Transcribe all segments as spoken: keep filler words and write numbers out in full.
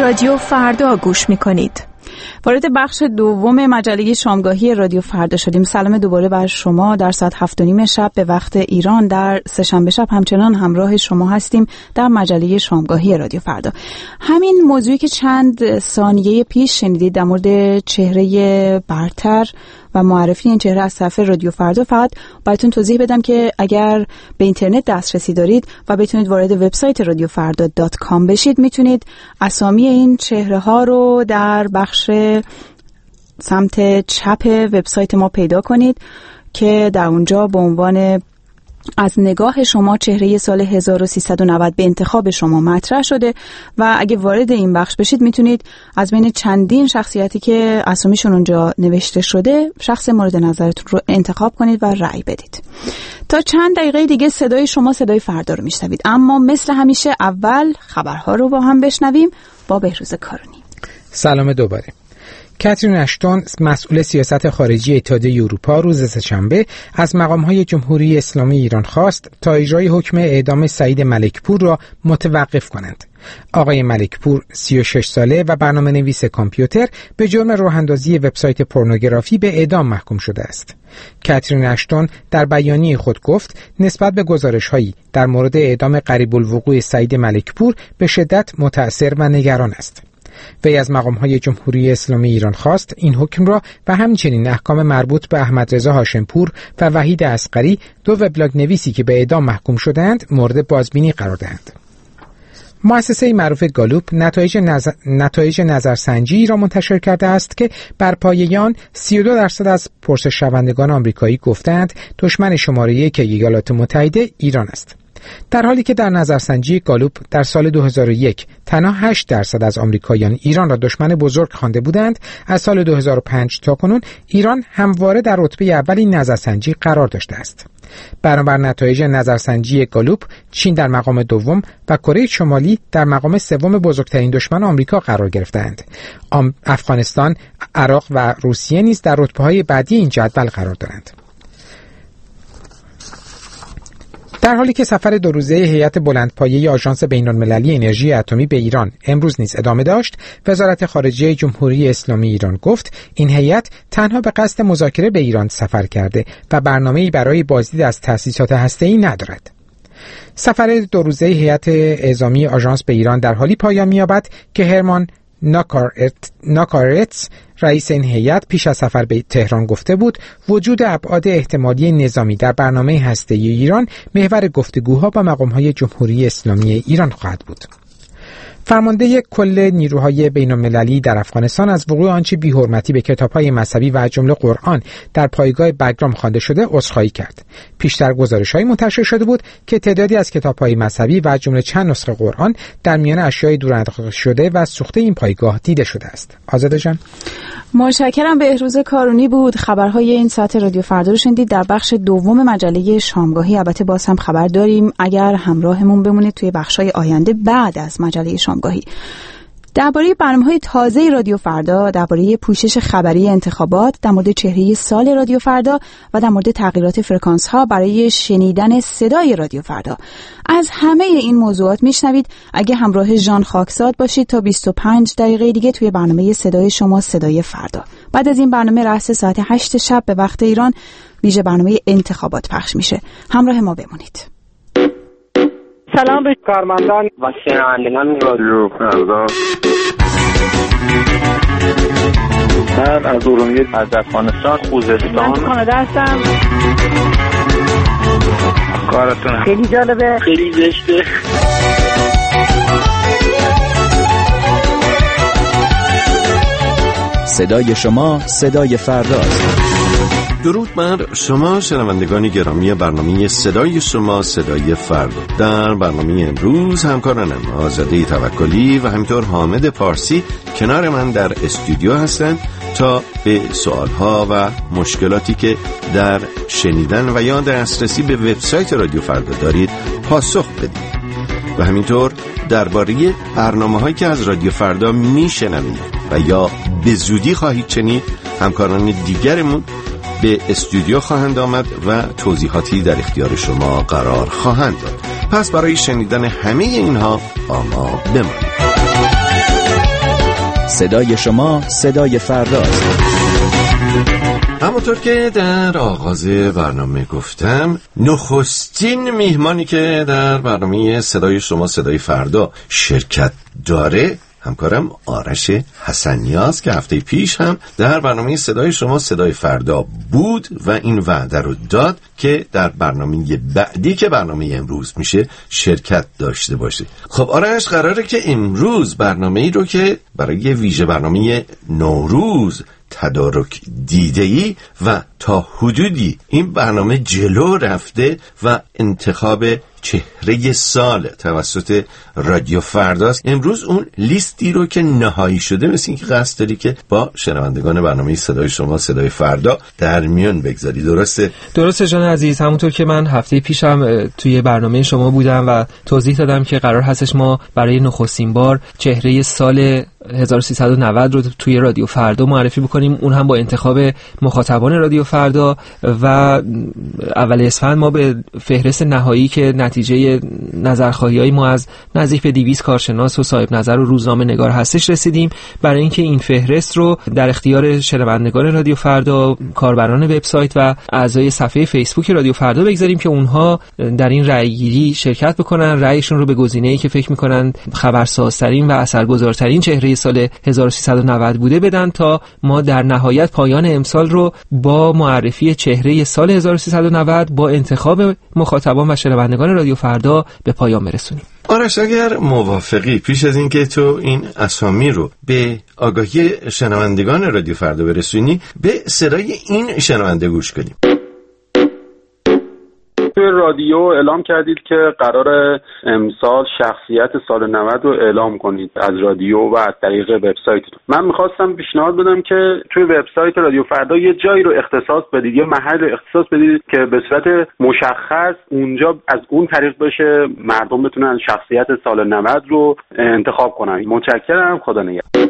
رادیو فردا گوش میکنید. وارد بخش دوم مجله شامگاهی رادیو فردا شدیم. سلام دوباره بر شما. در ساعت هفت و نیم شب به وقت ایران در سه‌شنبه شب همچنان همراه شما هستیم در مجله شامگاهی رادیو فردا. همین موضوعی که چند ثانیه پیش شنیدید در مورد چهره برتر و معرفی این چهره از طرف رادیو فردا، فقط براتون توضیح بدم که اگر به اینترنت دسترسی دارید و بتونید وارد وبسایت رادیو فردا دات کام بشید، میتونید اسامی این چهره ها رو در بخش سمت چپ وبسایت ما پیدا کنید که در اونجا به عنوان از نگاه شما چهره سال هزار و سیصد و نود به انتخاب شما مطرح شده و اگه وارد این بخش بشید میتونید از بین چندین شخصیتی که اسامیشون اونجا نوشته شده شخص مورد نظرتون رو انتخاب کنید و رأی بدید. تا چند دقیقه دیگه صدای شما صدای فردا رو میشنوید، اما مثل همیشه اول خبرها رو با هم بشنویم با بهروز کارونی. سلام دوباره. کاترین اشتون مسئول سیاست خارجی اتحادیه اروپا روز سه‌شنبه از مقام‌های جمهوری اسلامی ایران خواست تا اجرای حکم اعدام سعید ملکپور را متوقف کنند. آقای ملکپور سی و شش ساله و برنامه‌نویس کامپیوتر به جرم راه‌اندازی وبسایت پورنوگرافی به اعدام محکوم شده است. کاترین اشتون در بیانیه خود گفت نسبت به گزارش‌هایی در مورد اعدام قریب الوقوع سعید ملکپور به شدت متأثر و نگران است. وی از مقام‌های جمهوری اسلامی ایران خواست این حکم را و همچنین احکام مربوط به احمدرضا هاشمپور و وحید اصغری، دو وبلاگ نویسی که به اعدام محکوم شدند، مورد بازبینی قرار دهند. مؤسسه معروف گالوپ نتایج نظر... نتایج نظرسنجی را منتشر کرده است که بر پایه آن سی و دو درصد از پرسش‌شوندگان آمریکایی گفتند دشمن شماره یک ایالات متحده ایران است. در حالی که در نظرسنجی گالوپ در سال دو هزار و یک تنها هشت درصد از آمریکاییان ایران را دشمن بزرگ خوانده بودند، از سال دو هزار و پنج تا کنون ایران همواره در رتبه اول این نظرسنجی قرار داشته است. بنابر نتایج نظرسنجی گالوپ، چین در مقام دوم و کره شمالی در مقام سوم بزرگترین دشمن آمریکا قرار گرفتند. افغانستان، عراق و روسیه نیز در رتبه‌های بعدی این جدول قرار دارند. در حالی که سفر دو روزه هیئت بلندپایه آژانس بین‌المللی انرژی اتمی به ایران امروز نیز ادامه داشت، وزارت خارجه جمهوری اسلامی ایران گفت این هیئت تنها به قصد مذاکره به ایران سفر کرده و برنامه‌ای برای بازدید از تأسیسات هسته‌ای ندارد. سفر دو روزه هیئت اعزامی آژانس به ایران در حالی پایان می‌یابد که هرمان ناکارتس رئیس این هیئت پیش از سفر به تهران گفته بود وجود ابعاد احتمالی نظامی در برنامه هسته‌ای ایران محور گفتگوها با مقام‌های جمهوری اسلامی ایران خواهد بود. فرمانده کل نیروهای بین‌المللی در افغانستان از وقوع آنچه بی‌حرمتی به کتاب‌های مذهبی و جمله قرآن در پایگاه بگرام خوانده شده عذرخواهی کرد. پیشتر گزارش‌هایی منتشر شده بود که تعدادی از کتاب‌های مذهبی و جمله چند نسخه قرآن در میان اشیاء دورانداخته شده و سوخته این پایگاه دیده شده است. آزاده جان، متشکرم. بهروز کارونی بود. خبرهای این ساعت رادیو فردا رو شنیدید در بخش دوم مجله شامگاهی. البته باز هم خبر داریم، اگر همراهمون بمونید توی بخش‌های آینده بعد از مجله شامگاهی. درباره برنامه‌های تازه رادیو فردا، درباره پوشش خبری انتخابات، در مورد چهره سال رادیو فردا و در مورد تغییرات فرکانس‌ها برای شنیدن صدای رادیو فردا. از همه این موضوعات میشنوید اگه همراه ژان خاکزاد باشید تا بیست و پنج دقیقه دیگه توی برنامه صدای شما صدای فردا. بعد از این برنامه رأس ساعت هشت شب به وقت ایران ویژه برنامه انتخابات پخش میشه. همراه ما بمونید. سلام به کارمندان و شنوندگان رادیو فردا. من از ارومیه از افغانستان خوزستان من کانادا هستم. کارتون خیلی جالبه، خیلی زشته. صدای شما صدای فرداست. درود بر شما شنوندگان گرامی برنامه صدای شما صدای فردا. در برنامه امروز همکارانم آزاده توکلی و همینطور حامد پارسی کنار من در استودیو هستند تا به سوالها و مشکلاتی که در شنیدن و یا دسترسی به وبسایت رادیو فردا دارید پاسخ بدید و همینطور درباره برنامه‌هایی که از رادیو فردا میشنوید و یا به زودی خواهید شنید همکاران دیگرمون به استودیو خواهند آمد و توضیحاتی در اختیار شما قرار خواهند داد. پس برای شنیدن همه اینها با ما بمانید. صدای شما صدای فرداست. همونطور که در آغاز برنامه گفتم، نخستین میهمانی که در برنامه صدای شما صدای فردا شرکت داره همکارم آرش حسنیاست که هفته پیش هم در برنامه صدای شما صدای فردا بود و این وعده رو داد که در برنامه بعدی که برنامه امروز میشه شرکت داشته باشه. خب آرش، قراره که امروز برنامه ای رو که برای ویژه برنامه نوروز تدارک دیده‌ای و تا حدودی این برنامه جلو رفته و انتخاب چهره سال توسط رادیو فرداست، امروز اون لیستی رو که نهایی شده مثل این که قصد داری که با شنوندگان برنامه صدای شما صدای فردا در میان بگذاری. درسته؟ درسته جان عزیز. همونطور که من هفته پیشم توی برنامه شما بودم و توضیح دادم که قرار هستش ما برای نخستین بار چهره سال هزار و سیصد و نود رو توی رادیو فردا معرفی بکنیم، اون هم با انتخاب مخاطبان رادیو فردا، و اول اسفند ما به فهرست نهایی که نتیجه نظرخواهی‌های ما از نزدیک به دویست کارشناس و صاحب نظر و روزنامه نگار هستش رسیدیم. برای اینکه این فهرست رو در اختیار شنوندگان رادیو فردا، کاربران وبسایت و اعضای صفحه فیسبوک رادیو فردا بگذاریم که اونها در این رأیگیری شرکت بکنن، رأیشون رو به گزینه‌ای که فکر می‌کنن خبرسازترین و اثرگذارترین چهره سال هزار و سیصد و نود بوده بدن، تا ما در نهایت پایان امسال رو با معرفی چهره سال هزار و سیصد و نود با انتخاب مخاطبان و شنوندگان رادیو فردا به پایان برسونیم. آرش، اگر موافقی پیش از اینکه تو این اسامی رو به آگاهی شنوندگان رادیو فردا برسونی، به صدای این شنونده گوش کنیم. توی رادیو اعلام کردید که قرار امسال شخصیت سال نود رو اعلام کنید از رادیو و از طریق وبسایتتون. من می‌خواستم پیشنهاد بدم که توی وبسایت رادیو فردا یه جایی رو اختصاص بدید، یه محل رو اختصاص بدید که به صورت مشخص اونجا از اون طریق بشه مردم بتونن شخصیت سال نود رو انتخاب کنن. متشکرم. خدا نگهدار.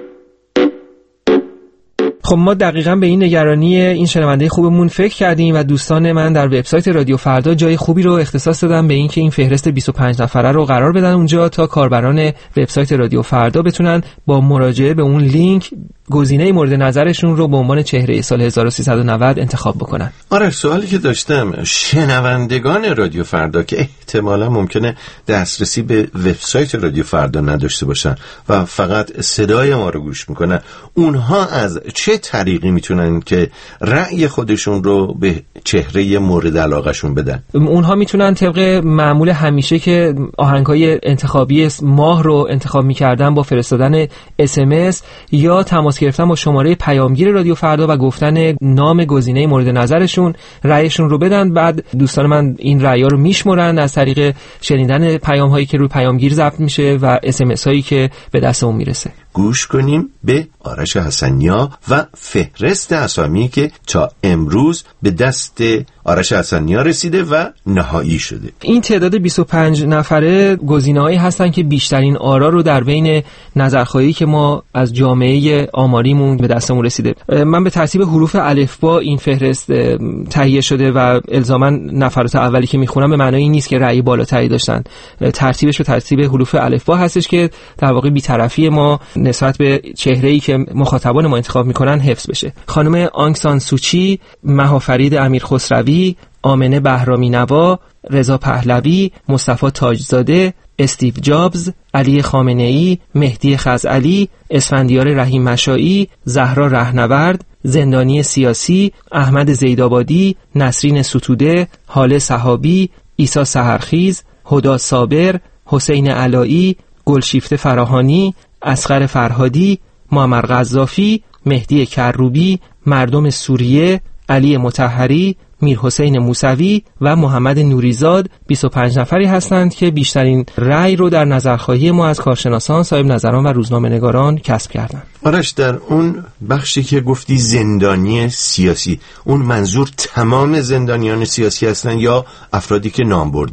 خب ما دقیقاً به این نگرانی این شنونده خوبمون فکر کردیم و دوستان من در وبسایت رادیو فردا جای خوبی رو اختصاص دادن به این که این فهرست بیست و پنج نفره رو قرار بدن اونجا تا کاربران وبسایت رادیو فردا بتونن با مراجعه به اون لینک گزینه مورد نظرشون رو به عنوان چهره سال هزار و سیصد و نود انتخاب بکنن. آره، سوالی که داشتم، شنوندگان رادیو فردا که احتمالا ممکنه دسترسی به وبسایت رادیو فردا نداشته باشن و فقط صدای ما رو گوش میکنن، اونها از چه طریقی میتونن که رأی خودشون رو به چهره مورد علاقهشون بدن؟ اونها میتونن طبق معمول همیشه که آهنگ‌های انتخابی ماه رو انتخاب میکردن با فرستادن اس ام اس یا تماس گرفتن با شماره پیامگیر رادیو فردا و گفتن نام گزینه مورد نظرشون رأیشون رو بدن. بعد دوستان من این رأی‌ها رو میشمرن از طریق شنیدن پیام‌هایی که روی پیامگیر ضبط میشه و اس ام اس هایی که به دستمون میرسه. گوش کنیم به آرش حسنیا و فهرست اسامی که تا امروز به دست آرش حسنیا رسیده و نهایی شده. این تعداد بیست و پنج نفره گزینه‌هایی هستن که بیشترین آرا رو در بین نظرخواهی که ما از جامعه آماریمون به دستمون رسیده. من به ترتیب حروف الفبا این فهرست تهیه شده و الزاما نفرات اولی که میخونم به معنای این نیست که رأی بالاتری داشتن. ترتیبش به ترتیب حروف الفبا هستش که در واقع بی‌طرفی ما نسبت به چهره‌ای که مخاطبان ما انتخاب میکنن حفظ بشه. خانم آنگ سان سوچی، مهافرید امیر خسروی، آمنه بهرامی نوا، رضا پهلوی، مصطفی تاجزاده، استیو جابز، علی خامنه‌ای، مهدی خزعلی، اسفندیار رحیم مشائی، زهرا رهنورد، زندانی سیاسی، احمد زیدآبادی، نسرین ستوده، هاله صحابی، عیسی سحرخیز، هدا صابر، حسین علایی، گلشیفته فراهانی، اصغر فرهادی، معمر قذافی، مهدی کروبی، مردم سوریه، علی مطهری، میر حسین موسوی و محمد نوریزاد بیست و پنج نفری هستند که بیشترین رأی رو در نظرخواهی ما از کارشناسان، صاحب نظران و روزنامه نگاران کسب کردند. آرش، در اون بخشی که گفتی زندانی سیاسی، اون منظور تمام زندانیان سیاسی هستن یا افرادی که نام بردی؟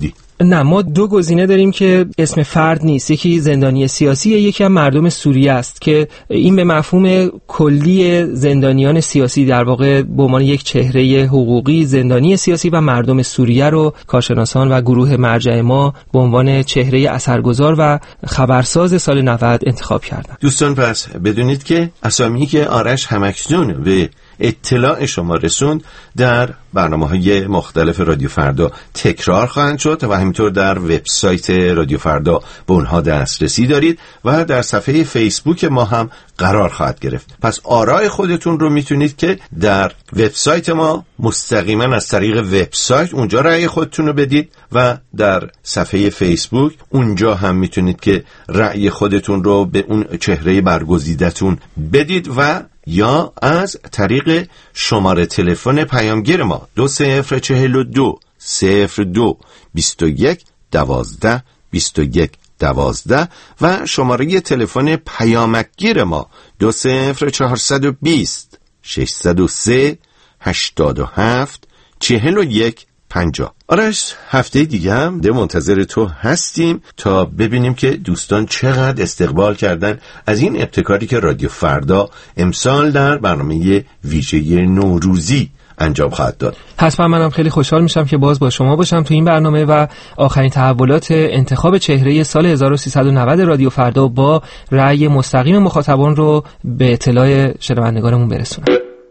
نه، ما دو گزینه داریم که اسم فرد نیست. یکی زندانی سیاسی، یکی هم مردم سوریه است که این به مفهوم کلی زندانیان سیاسی در واقع به عنوان یک چهره حقوقی زندانی سیاسی و مردم سوریه رو کارشناسان و گروه مرجع ما به عنوان چهره اثرگذار و خبرساز سال نود انتخاب کردن. دوستان پس بدونید که اسامی که آرش همکنون به اطلاع شما رسوند در برنامه‌های مختلف رادیو فردا تکرار خواهند شد و همینطور در وبسایت رادیو فردا به اونها دسترسی دارید و در صفحه فیسبوک ما هم قرار خواهد گرفت. پس آرای خودتون رو میتونید که در وبسایت ما مستقیما از طریق وبسایت اونجا رأی خودتون رو بدید و در صفحه فیسبوک اونجا هم میتونید که رأی خودتون رو به اون چهره برگزیدتون بدید و یا از طریق شماره تلفن پیامگیر ما دو صفر چهل و دو صفر دو بیست و یک دوازده بیست و یک دوازده و شماره تلفن پیامکگیر ما دو صفر چهارصد و بیست ششصد و سه هشتاد و هفت چهل و یک پنجاه. آرش هفته دیگه هم ده منتظر تو هستیم تا ببینیم که دوستان چقدر استقبال کردن از این ابتکاری که رادیو فردا امسال در برنامه ویژه نوروزی انجام خواهد داد. حتما منم خیلی خوشحال میشم که باز با شما باشم تو این برنامه و آخرین تحولات انتخاب چهره سال هزار و سیصد و نود رادیو فردا با رأی مستقیم مخاطبان رو به اطلاع شنوندگانمون برسونم.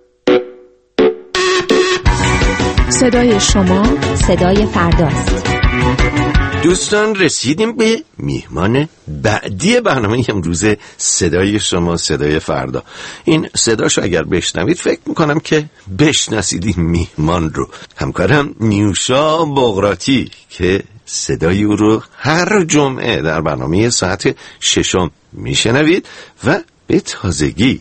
صدای شما صدای فرداست. دوستان رسیدیم به میهمان بعدی برنامه امروز صدای شما صدای فردا. این صداشو اگر بشنوید فکر میکنم که بشناسید این میهمان رو. همکارم نیوشا بغراتی که صدای او رو هر جمعه در برنامه ساعت ششم میشنوید و به تازگی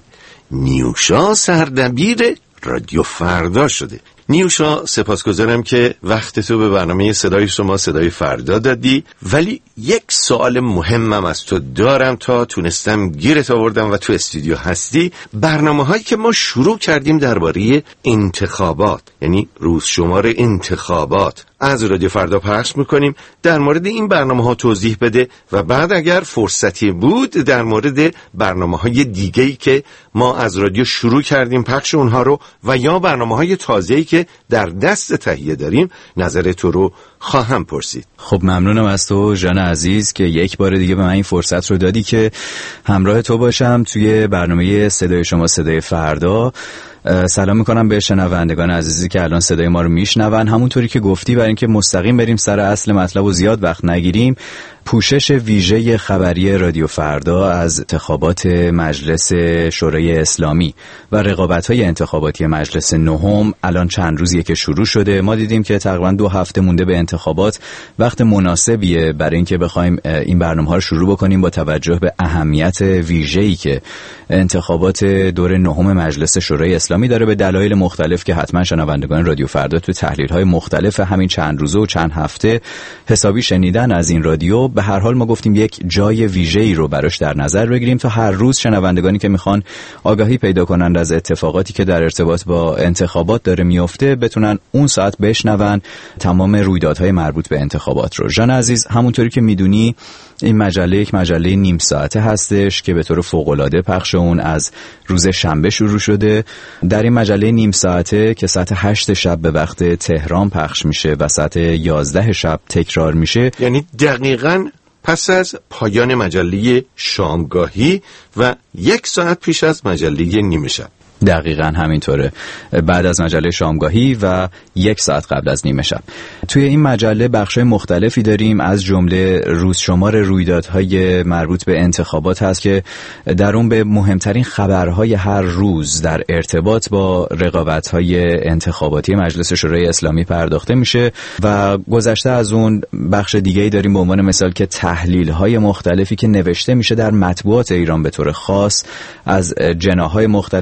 نیوشا سردبیر رادیو فردا شده. نیوشا سپاسگزارم که وقت تو به برنامه صدای شما صدای فردا دادی، ولی یک سوال مهمم از تو دارم تا تونستم گیرت آوردم و تو استودیو هستی. برنامه هایی که ما شروع کردیم درباره انتخابات، یعنی روز شمار انتخابات از رادیو فردا پخش میکنیم، در مورد این برنامه ها توضیح بده و بعد اگر فرصتی بود در مورد برنامه های دیگه‌ای که ما از رادیو شروع کردیم پخش اونها رو و یا برنامه های تازه‌ای که در دست تهیه داریم نظر تو رو خواهم پرسید. خب ممنونم از تو جان عزیز که یک بار دیگه به من این فرصت رو دادی که همراه تو باشم توی برنامه صدای شما صدای فردا. سلام میکنم به شنوندگان عزیزی که الان صدای ما رو میشنون. همونطوری که گفتی برای اینکه مستقیم بریم سر اصل مطلب و زیاد وقت نگیریم، پوشش ویژه خبری رادیو فردا از انتخابات مجلس شورای اسلامی و رقابت‌های انتخاباتی مجلس نهم الان چند روزیه که شروع شده. ما دیدیم که تقریبا دو هفته مونده به انتخابات، وقت مناسبیه برای اینکه بخوایم این برنامه‌ها رو شروع بکنیم با توجه به اهمیت ویژه‌ای که انتخابات دور نهم مجلس شورای اسلامی داره به دلایل مختلف که حتما شنوندگان رادیو فردا تو تحلیل‌های مختلف همین چند روزه و چند هفته حسابی شنیدن از این رادیو. به هر حال ما گفتیم یک جای ویژه‌ای رو براش در نظر بگیریم تا هر روز شنوندگانی که میخوان آگاهی پیدا کنند از اتفاقاتی که در ارتباط با انتخابات داره میفته بتونن اون ساعت بشنون تمام رویدادهای مربوط به انتخابات رو. جان عزیز، همونطوری که میدونی این مجله یک مجله نیم ساعته هستش که به طور فوق‌العاده پخش اون از روز شنبه شروع شده. در این مجله نیم ساعته که ساعت هشت شب به وقت تهران پخش میشه و ساعت یازده شب تکرار میشه، یعنی دقیقاً پس از پایان مجله شامگاهی و یک ساعت پیش از مجله نیمه شب. دقیقاً همینطوره، بعد از مجله شامگاهی و یک ساعت قبل از نیمه شب. توی این مجله بخشای مختلفی داریم، از جمله روز شمار رویدادهای مربوط به انتخابات هست که در اون به مهمترین خبرهای هر روز در ارتباط با رقابت‌های انتخاباتی مجلس شورای اسلامی پرداخته میشه و گذشته از اون بخش دیگه‌ای داریم به عنوان مثال که تحلیل‌های مختلفی که نوشته میشه در مطبوعات ایران به طور خاص از جناح‌های مختلف و جهات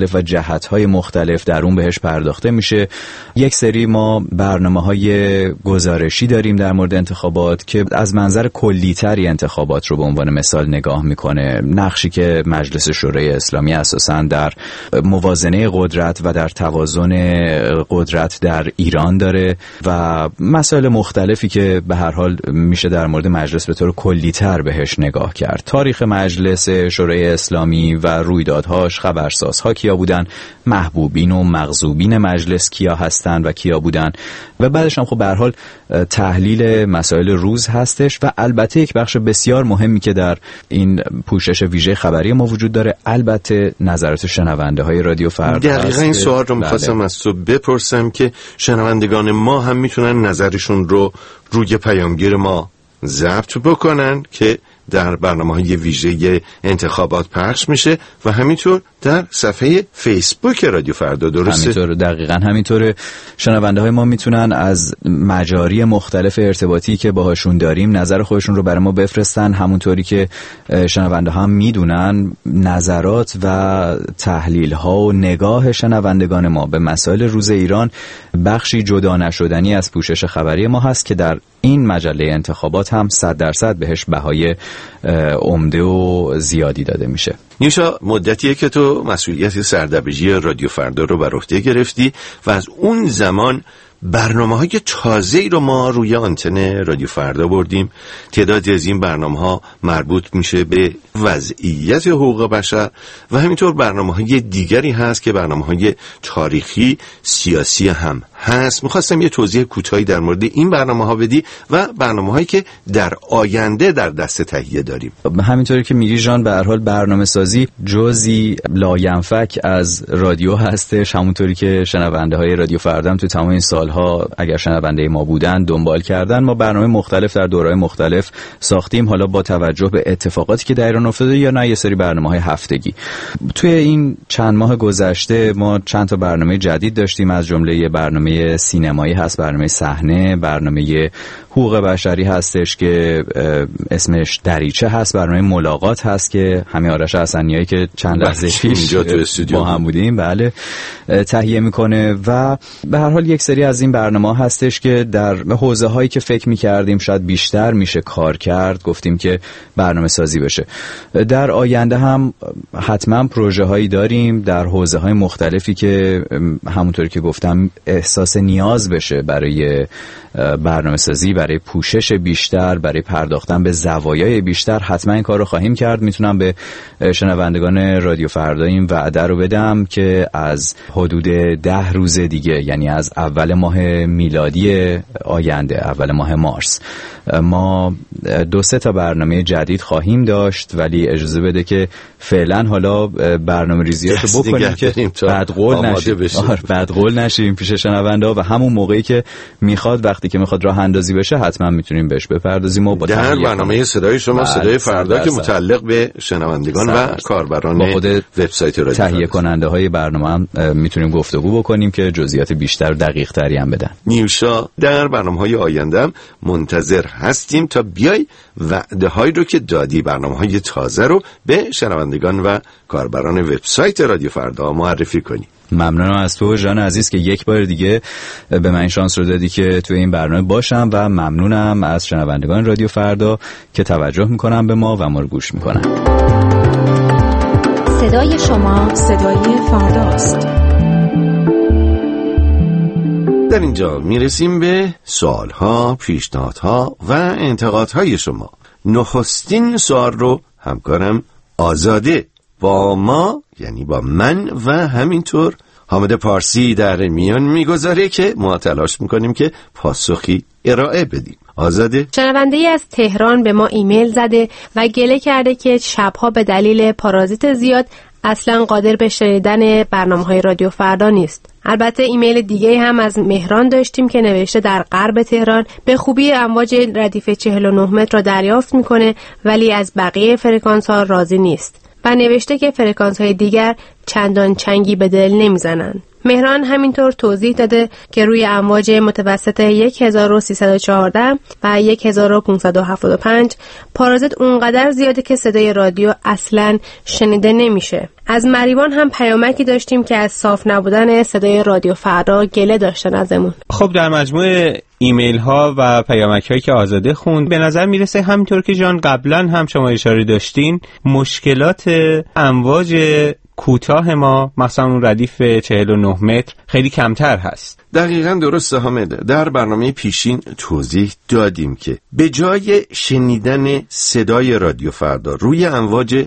جهت‌های مختلف در اون بهش پرداخته میشه. یک سری ما برنامه‌های گزارشی داریم در مورد انتخابات که از منظر کلی‌تری انتخابات رو به عنوان مثال نگاه میکنه. نقشی که مجلس شورای اسلامی اساساً در موازنه قدرت و در توازن قدرت در ایران داره و مسائل مختلفی که به هر حال میشه در مورد مجلس به طور کلی‌تر بهش نگاه کرد. تاریخ مجلس شورای اسلامی و رویدادهاش، خبرسازها کیا بودن، محبوبین و مغضوبین مجلس کیا هستن و کیا بودن و بعدش هم خب به هر حال تحلیل مسائل روز هستش و البته یک بخش بسیار مهمی که در این پوشش ویژه خبری ما وجود داره البته نظرات شنونده های رادیو فردا. دقیقاً این سوال رو می‌خواستم از تو بپرسم که شنوندگان ما هم میتونن نظرشون رو روی پیامگیر ما ضبط بکنن که در برنامه‌های ویژه انتخابات پخش میشه و همینطور در صفحه فیسبوک رادیو فردا. درسته؟ همینطور، دقیقاً همینطوره. شنونده های ما میتونن از مجاری مختلف ارتباطی که باهاشون داریم نظر خودشون رو برای ما بفرستن. همونطوری که شنونده ها هم میدونن نظرات و تحلیل ها و نگاه شنوندگان ما به مسائل روز ایران بخشی جدا نشدنی از پوشش خبری ما هست که در این مجله انتخابات هم صد درصد بهش بهای عمده و زیادی داده میشه. نیوشا، مدتیه که تو مسئولیت سردبیری رادیو فردا رو بر عهده گرفتی و از اون زمان برنامه‌های تازه‌ای رو ما روی آنتن رادیو فردا بردیم. تعدادی از این برنامه‌ها مربوط میشه به وضعیت حقوق بشر و همینطور برنامه‌های دیگری هست که برنامه‌های تاریخی، سیاسی هم هست. می‌خواستم یه توضیح کوتاهی در مورد این برنامه‌ها بدی و برنامه‌هایی که در آینده در دست تهیه داریم. همینطوری که میگی جان، به هر حال برنامه‌سازی جزئی لاینفک از رادیو هستش. همونطوری که شنونده‌های رادیو فردا تو تمام این سال ها اگر شنونده ما بودن دنبال کردن، ما برنامه مختلف در دوره‌های مختلف ساختیم، حالا با توجه به اتفاقاتی که در ایران افتاده یا نه یه سری برنامه‌های هفتگی. توی این چند ماه گذشته ما چند تا برنامه جدید داشتیم، از جمله یه برنامه سینمایی هست، برنامه صحنه، برنامه حقوق بشری هستش که اسمش دریچه هست، برنامه ملاقات هست که همین آرش حسنیایی که چند لحظه پیش با هم بودیم بله تهیه میکنه و به هر حال یک سری از این برنامه هستش که در حوزه هایی که فکر میکردیم شاید بیشتر میشه کار کرد گفتیم که برنامه سازی بشه. در آینده هم حتما پروژه هایی داریم در حوزه های مختلفی که همونطوری که گفتم احساس نیاز بشه برای برنامه سازی، برای پوشش بیشتر، برای پرداختن به زوایای بیشتر، حتما این کار رو خواهیم کرد. میتونم به شنوندگان رادیو فردا این وعده رو بدم که از حدود ده روز دیگه، یعنی از اول ماه میلادی آینده، اول ماه مارس، ما دو سه تا برنامه جدید خواهیم داشت، ولی اجازه بده که فعلا حالا برنامه ریزیاتو بکنیم که بعد قول نشیم بعد قول نشیم پیش شنوندا و همون موقعی که میخواد، وقتی که میخواد راه اندازی بشه حتما میتونیم بهش بپردازیم و با در برنامه صدای شما صدای فردا که متعلق به شنوندگان و کاربران وبسایت رادیو تهیه کننده های برنامه هم میتونیم گفتگو بکنیم که جزئیات بیشتر و دقیق تری هم بدن. نیوشا، در برنامه‌های آینده هم منتظر هستیم تا بیای وعده هایی رو که دادی، برنامه‌های تازه رو به شنوندگان و کاربران وبسایت رادیو فردا معرفی کنی. ممنونم از تو جان عزیز که یک بار دیگه به من شانس رو دادی که توی این برنامه باشم و ممنونم از شنوندگان رادیو فردا که توجه میکنن به ما و ما رو گوش میکنن. صدای شما صدای فرداست. در اینجا میرسیم به سوالها، پیشنهادها و انتقادهای شما. نخستین سوال رو همکارم آزاده با ما، یعنی با من و همینطور حامد پارسی در میان میگذاره که ما تلاش میکنیم که پاسخی ارائه بدیم. آزاده؟ شنونده‌ای از تهران به ما ایمیل زده و گله کرده که شبها به دلیل پارازیت زیاد اصلا قادر به شنیدن برنامه‌های رادیو فردا نیست. البته ایمیل دیگه هم از مهران داشتیم که نوشته در غرب تهران به خوبی امواج ردیف چهل و نه متر را دریافت میکنه ولی از بقیه فرکانس ها راضی نیست و نوشته که فرکانس های دیگر چندان چنگی به دل نمیزنن. مهران همینطور توضیح داده که روی امواج متوسط هزار و سیصد و چهارده و هزار و پانصد و هفتاد و پنج پارازیت اونقدر زیاده که صدای رادیو اصلاً شنیده نمیشه. از مریوان هم پیامکی داشتیم که از صاف نبودن صدای رادیو فردا گله داشتن ازمون. خب در مجموع ایمیل ها و پیامک هایی که آزاده خوند به نظر میرسه همینطور که جان قبلا هم شما اشاره داشتین مشکلات امواج کوتاه ما مثلا اون ردیف چهل و نه متر خیلی کمتر هست. دقیقاً درسته حامد. در برنامه پیشین توضیح دادیم که به جای شنیدن صدای رادیو فردا روی امواج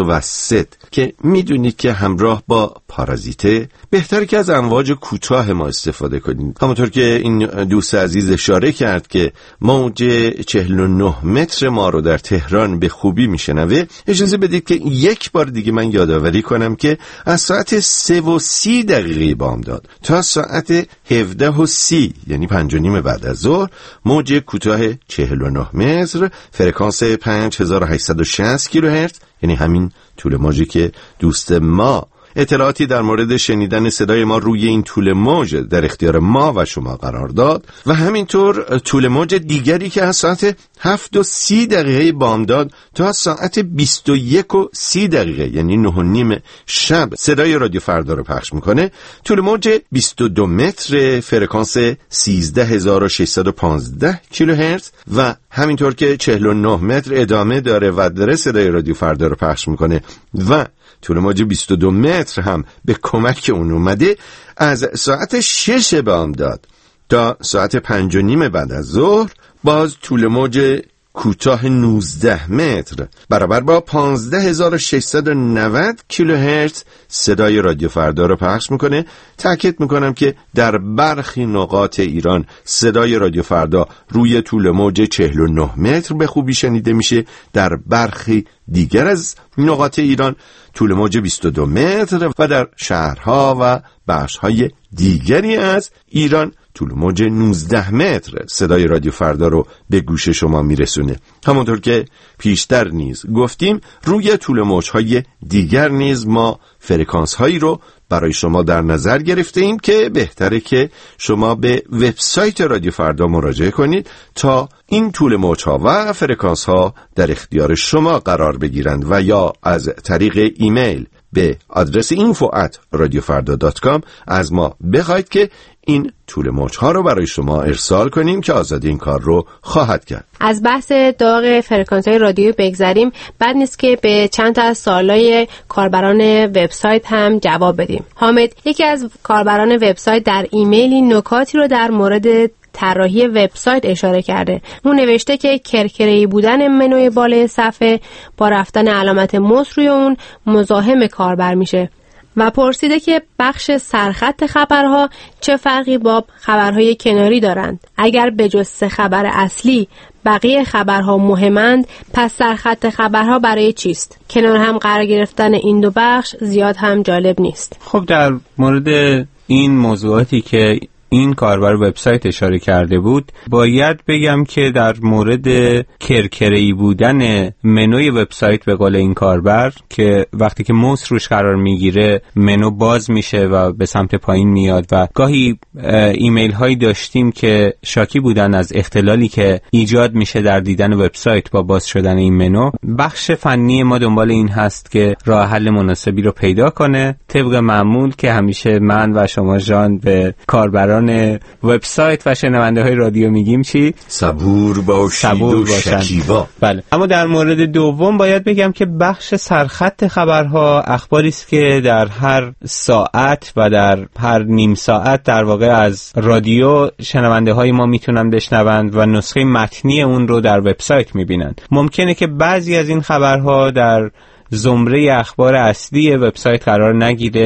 متوسط که میدونید که همراه با پارازیته، بهتره که از امواج کوتاه ما استفاده کنید. همونطور که این دوست عزیز اشاره کرد که موج چهل و نه متر ما رو در تهران به خوبی میشنوه، اجازه بدید که یک بار دیگه من یادآوری کنم که از ساعت سه و سی دقیقه بامداد تا ساعت هفده و سی یعنی پنج و نیم بعد از ظهر موج کوتاه چهل و نه متر فرکانس پنج هزار و هشتصد و شصت کیلوهرتز، یعنی همین طول موجی که دوست ما اطلاعاتی در مورد شنیدن صدای ما روی این طول موج در اختیار ما و شما قرار داد، و همینطور طول موج دیگری که از ساعت هفت و سی دقیقه بامداد تا ساعت بیست و یک و سی دقیقه یعنی نه و نیم شب صدای رادیو فردا رو پخش میکنه. طول موج بیست و دو متر فرکانس سیزده هزار و ششصد و پانزده کیلوهرتز و همینطور که چهل و نه متر ادامه داره و داره صدای رادیو فردا رو پخش میکنه و طول موج بیست و دو متر هم به کمک اون اومده، از ساعت شش بامداد تا ساعت پنج و نیم بعد از ظهر باز طول موج کوتاه نوزده متر برابر با پانزده هزار و ششصد و نود کیلوهرتز صدای رادیو فردا رو پخش میکنه. تاکید میکنم که در برخی نقاط ایران صدای رادیو فردا روی طول موج چهل و نه متر به خوبی شنیده میشه، در برخی دیگر از نقاط ایران طول موج بیست و دو متر و در شهرها و بخش‌های دیگری از ایران طول موج نوزده متر صدای رادیو فردا رو به گوش شما میرسونه. همونطور که پیشتر نیز گفتیم روی طول موج‌های دیگر نیز ما فرکانس هایی رو برای شما در نظر گرفته ایم که بهتره که شما به وبسایت رادیو فردا مراجعه کنید تا این طول موج‌ها و فرکانس ها در اختیار شما قرار بگیرند و یا از طریق ایمیل به آدرس اینفو ات رادیو فردا دات کام از ما بخواید که این طول موج‌ها رو برای شما ارسال کنیم که آزادی این کار رو خواهد کرد. از بحث داغ فرکانس‌های رادیو بگذریم، بد نیست که به چند تا از سوالای کاربران وبسایت هم جواب بدیم. حامد، یکی از کاربران وبسایت در ایمیلی نکاتی رو در مورد طراحی وبسایت اشاره کرده. اون نوشته که کرکره‌ای بودن منوی بالای صفحه با رفتن علامت ماوس روی اون مزاحم کاربر میشه و پرسیده که بخش سرخط خبرها چه فرقی با خبرهای کناری دارند. اگر به جز سه خبر اصلی بقیه خبرها مهمند، پس سرخط خبرها برای چیست؟ کنار هم قرار گرفتن این دو بخش زیاد هم جالب نیست. خب در مورد این موضوعاتی که این کاربر وبسایت اشاره کرده بود، باید بگم که در مورد کرکره‌ای بودن منوی وبسایت به قول این کاربر که وقتی که موس روش قرار میگیره منو باز میشه و به سمت پایین میاد و گاهی ایمیل هایی داشتیم که شاکی بودن از اختلالی که ایجاد میشه در دیدن وبسایت با باز شدن این منو. بخش فنی ما دنبال این هست که راه حل مناسبی رو پیدا کنه، طبق معمول که همیشه من و شما جان به کاربران وبسایت و شنونده های رادیو میگیم چی؟ صبور باشید و شکیبا. بله. اما در مورد دوم باید بگم که بخش سرخط خبرها اخباری است که در هر ساعت و در هر نیم ساعت در واقع از رادیو شنونده های ما میتونن بشنوند و نسخه متنی اون رو در وبسایت میبینند. ممکنه که بعضی از این خبرها در زمره اخبار اصلی وبسایت قرار نگیره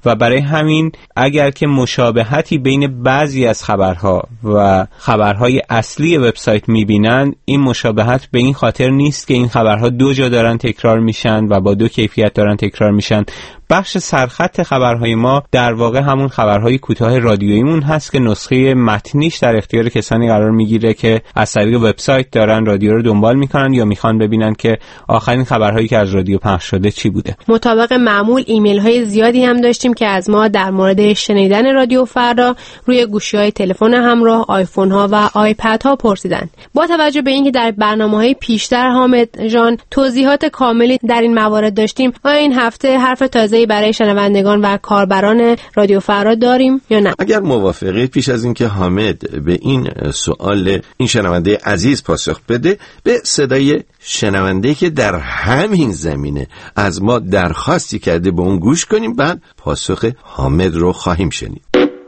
و برای همین اگر که مشابهتی بین بعضی از خبرها و خبرهای اصلی وبسایت میبینن، این مشابهت به این خاطر نیست که این خبرها دو جا دارن تکرار میشن و با دو کیفیت دارن تکرار میشن. بخش سرخط خبرهای ما در واقع همون خبرهای کوتاه رادیوییمون هست که نسخه متنیش در اختیار کسانی قرار میگیره که از طریق وبسایت دارن رادیو رو دنبال میکنن یا میخوان ببینن که آخرین خبرهایی که از رادیو پخش شده چی بوده. مطابق معمول ایمیل های زیادی هم داشتیم که از ما در مورد شنیدن رادیو فردا روی گوشی‌های تلفن همراه، آیفون ها و آیپد ها پرسیدن. با توجه به اینکه در برنامه‌های پیشتر حامد جان توضیحات کاملی در این موارد داشتیم، آیا این هفته حرف تازه برای شنوندگان و کاربران رادیو فردا داریم یا نه؟ اگر موافقید پیش از اینکه حامد به این سوال این شنونده عزیز پاسخ بده، به صدای شنونده که در همین زمینه از ما درخواستی کرده به اون گوش کنیم، بعد پاسخ حامد رو خواهیم شنید.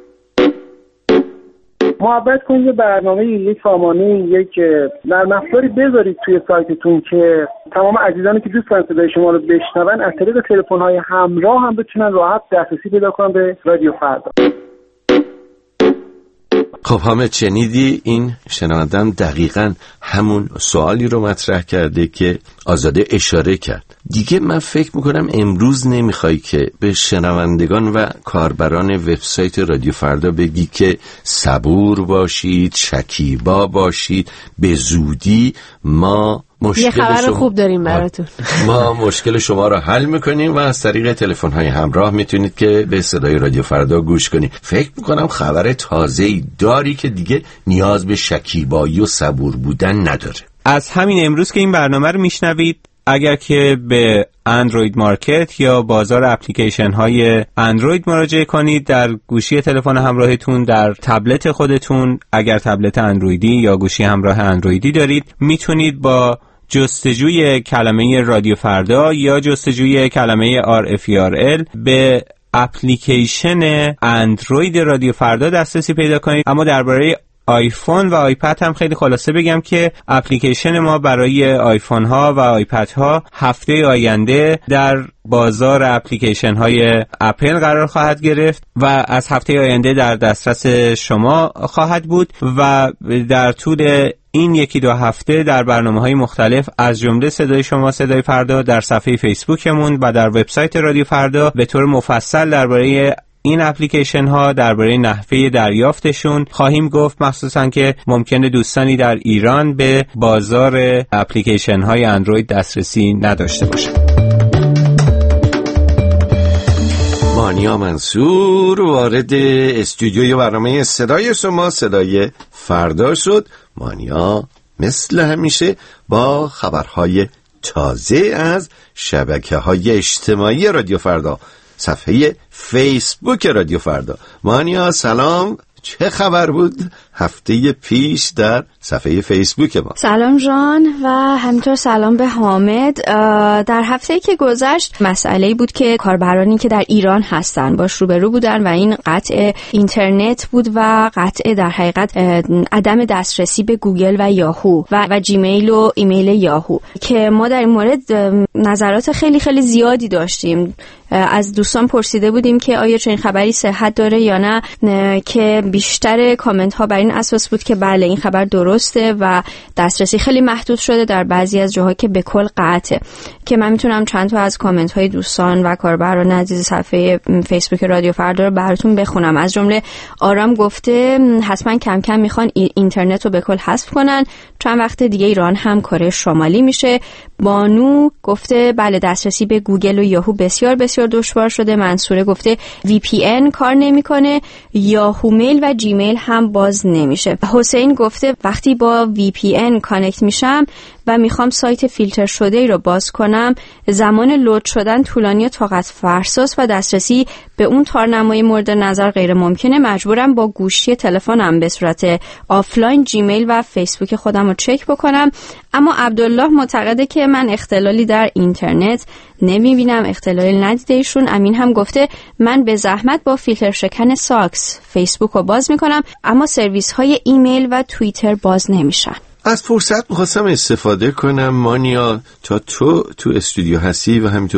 محبت کنید یه برنامه یک سامانه یک نرم افزاری بذارید توی سایتتون که تمام عزیزانی که دوست دارن صدای شما رو بشنون از طریق تلفن‌های همراه هم بتونن راحت دسترسی پیدا کنن به رادیو فردا. خب حامد، شنیدی این شنوندم دقیقاً همون سوالی رو مطرح کرده که آزاده اشاره کرد. دیگه من فکر میکنم امروز نمیخوای که به شنوندگان و کاربران وبسایت رادیو فردا بگی که صبور باشید، شکیبا باشید، به زودی ما یه خبر شما... خوب داریم براتون. ما مشکل شما رو حل میکنیم و از طریق تلفن‌های همراه میتونید که به صدای رادیو فردا گوش کنید. فکر میکنم خبر تازه‌ای داری که دیگه نیاز به شکیبایی و صبور بودن نداره. از همین امروز که این برنامه رو میشنوید، اگر که به اندروید مارکت یا بازار اپلیکیشن های اندروید مراجعه کنید، در گوشی تلفن همراهتون، در تبلت خودتون، اگر تبلت اندرویدی یا گوشی همراه اندرویدی دارید، میتونید با جستجوی کلمه رادیو فردا یا جستجوی کلمه آر اف ای آر ال به اپلیکیشن اندروید رادیو فردا دسترسی پیدا کنید. اما درباره آیفون و آیپد هم خیلی خلاصه بگم که اپلیکیشن ما برای آیفون ها و آیپد ها هفته آینده در بازار اپلیکیشن های اپل قرار خواهد گرفت و از هفته آینده در دسترس شما خواهد بود و در طول این یکی دو هفته در برنامه‌های مختلف از جمله صدای شما صدای فردا در صفحه فیسبوکمون و در وبسایت رادیو فردا به طور مفصل درباره این اپلیکیشن ها، درباره نحوه دریافتشون خواهیم گفت، مخصوصا که ممکنه دوستانی در ایران به بازار اپلیکیشن های اندروید دسترسی نداشته باشن. مانیا منصور وارد استودیوی برنامه صدای شما صدای فردا شد. مانیا مثل همیشه با خبرهای تازه از شبکه‌های اجتماعی رادیو فردا، صفحه فیسبوک رادیو فردا. مانیا سلام، چه خبر بود هفته پیش در صفحه فیسبوک ما؟ سلام جان و همینطور سلام به حامد. در هفته‌ای که گذشت مسئله‌ای بود که کاربرانی که در ایران هستن باش روبرو بودن و این قطع اینترنت بود و قطع در حقیقت عدم دسترسی به گوگل و یاهو و, و جیمیل و ایمیل یاهو که ما در این مورد نظرات خیلی خیلی زیادی داشتیم. از دوستان پرسیده بودیم که آیا چنین خبری صحت داره یا نه، که بیشتر کامنت ها بر این اساس بود که بله این خبر درسته و دسترسی خیلی محدود شده در بعضی از جاها که به کل قطعه. که من میتونم چند تا از کامنت های دوستان و کاربران عزیز صفحه فیسبوک رادیو فردا رو براتون بخونم. از جمله آرام گفته حتما کم کم میخوان اینترنت رو به کل حذف کنن، چند وقت دیگه ایران هم کره شمالی میشه. بانو گفته بله دسترسی به گوگل و یاهو بسیار بسیار دشوار شده. منصوره گفته وی پی ان کار نمیکنه، یاهو میل و جیمیل هم باز نمیشه. حسین گفته وقتی با وی پی ان کانکت میشم و میخوام سایت فیلتر شده ای رو باز کنم، زمان لود شدن طولانی و طاقت فرساست و دسترسی به اون تارنمای مورد نظر غیر ممکنه. مجبورم با گوشی تلفنم به صورت آفلاین جیمیل و فیسبوک خودم رو چک بکنم. اما عبدالله معتقده که من اختلالی در اینترنت نمیبینم، اختلالی ندیده ایشون. امین هم گفته من به زحمت با فیلتر شکن ساکس فیسبوک رو باز میکنم اما سرویس های ایمیل و توییتر باز نمیشن. از فرصت میخواستم استفاده کنم مانیا تا تو تو استودیو هستی و همینطور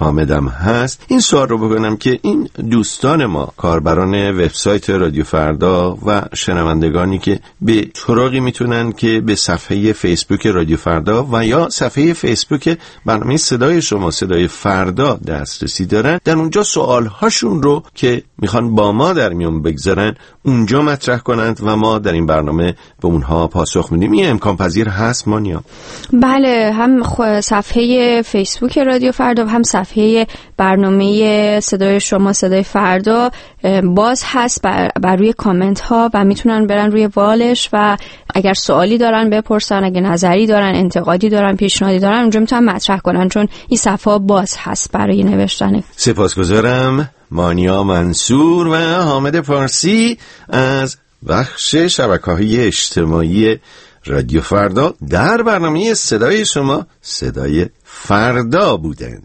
حامدم هست، این سوال رو بکنم که این دوستان ما کاربران وبسایت رادیو فردا و شنوندگانی که به طرقی میتونن که به صفحه فیسبوک رادیو فردا و یا صفحه فیسبوک برنامه صدای شما صدای فردا دسترسی دارن، در اونجا سوالهاشون رو که میخوان با ما در میون بگذارن اونجا مطرح کنند و ما در این برنامه به اونها پاسخ میدیم. این امکان پذیر هست مانیا؟ بله، هم صفحه فیسبوک رادیو فردا و هم صفحه برنامه صدای شما صدای فردا باز هست بر, بر روی کامنت ها و میتونن برن روی والش و اگر سوالی دارن بپرسن، اگر نظری دارن، انتقادی دارن، پیشنهادی دارن، اونجا میتونن مطرح کنن چون این صفحه باز هست برای نوشتن. سپاسگزارم مانیا منصور و حامد پارسی از بخش شبکه‌های اجتماعی رادیو فردا در برنامه صدای شما صدای فردا بودند.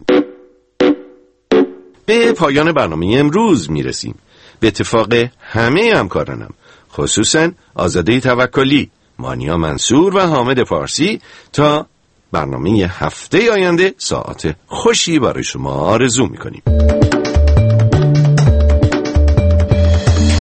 به پایان برنامه امروز میرسیم. به اتفاق همه همکارانم، خصوصا آزاده توکلی، مانیا منصور و حامد پارسی، تا برنامه هفته آینده ساعت خوشی برای شما آرزو میکنیم.